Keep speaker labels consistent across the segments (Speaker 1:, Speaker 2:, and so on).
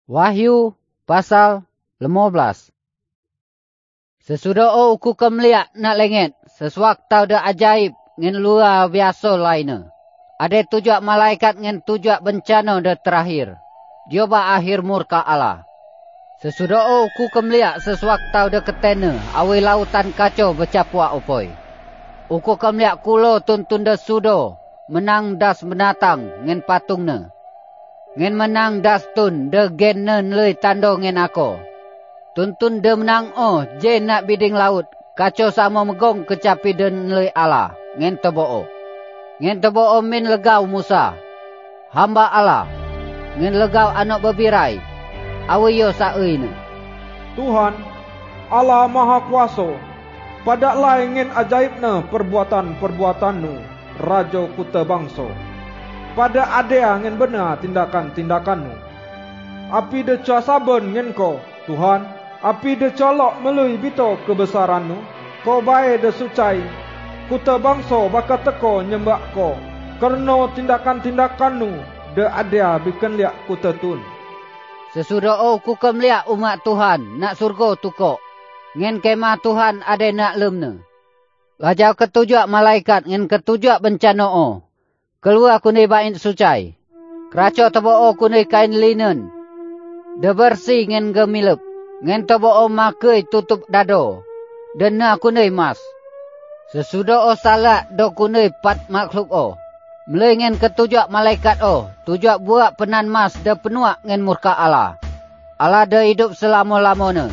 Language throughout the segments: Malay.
Speaker 1: Wahyu pasal 15. Sesudah uku kemeliak nak lengit, sesuak tau dah ajaib ngin luar biasa lainnya. Ada 7 malaikat ngin 7 bencana dah terakhir. Dia akhir murka Allah. Sesudah uku kemeliak sesuak tau dah ketena, awi lautan kacau bercapuak upoi. Uku kemeliak kulo tuntun dah sudo, menang das menatang ngin patungna. Ngin menang das tun de gen lei tando ngin ako. Tuntun de menang je nak biding laut. Kacau sama megong kecapi den lei Allah. Ngin tebo'o. Ngin tebo'o min legau Musa. Hamba Allah. Ngin legau anak berbirai. Awiyo sa'uina.
Speaker 2: Tuhan, Allah Maha Kuasa. Padaklah ingin ajaibna perbuatan-perbuatanmu, Raja Kuta Bangsa. Pada ada ngin benar tindakan-tindakanmu. Api deca saben ngin ko, Tuhan. Api decolok melui bito kebesaranmu. Kau baik desucai. Kuta bangsa bakal teko nyembak ko. Kerana tindakan-tindakanmu de ada bikin liak kuta tun.
Speaker 1: Sesudah ku kemliak umat Tuhan nak surga tukok. Ngin kemah Tuhan ada nak lemna. Lajau ketujuh malaikat ngin ketujuh bencana keluar kunai bain sucai. Keraco tebo kunai kain linen. De bersih ngin gemilep. Ngin tebo makai tutup dado. Dena kunai mas. Sesudah salat do kunai 4 makhluk Mulai ngin ketujuh malaikat 7 buak penan mas de penuak ngin murka Allah. Allah de hidup selama-lamanya.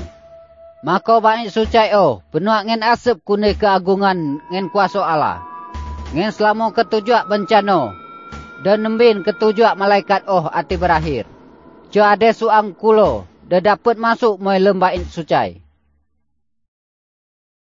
Speaker 1: Maka bain sucai penuak ngin asap kunai keagungan ngin kuasa Allah. Ngin selama ketujuh bencana dan nembin ketujuh malaikat ati berakhir. Jo ada suang kulo dah dapat masuk mai lembain sucai.